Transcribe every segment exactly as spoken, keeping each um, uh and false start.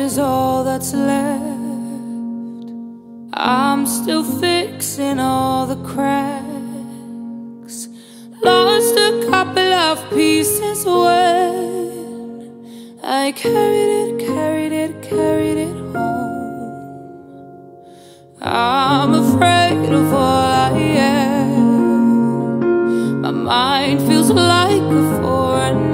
is all that's left. I'm still fixing all the cracks. Lost a couple of pieces when I carried it, carried it, carried it home. I'm afraid of all I am. My mind feels like a foreign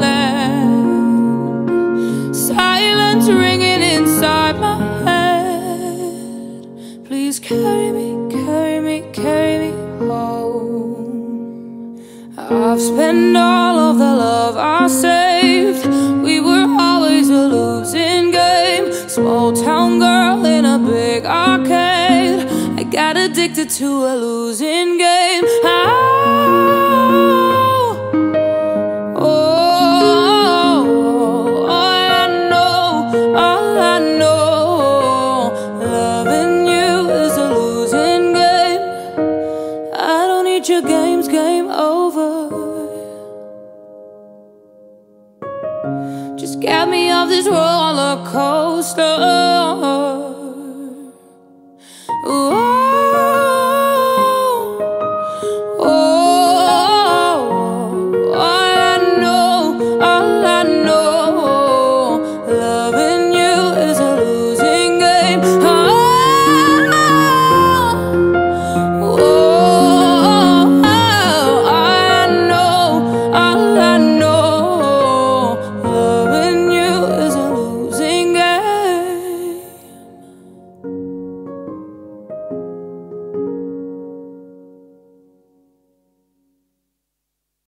land. Silence ringing inside my head. Please carry me, carry me, carry me home. I've spent all of the love I saved. We were always a losing game. Small town girl in a big arcade. I got addicted to a losing game. Oh, oh, all I know, all I know, loving you is a losing game. I don't need your games, game over. Just get me off this roller coaster.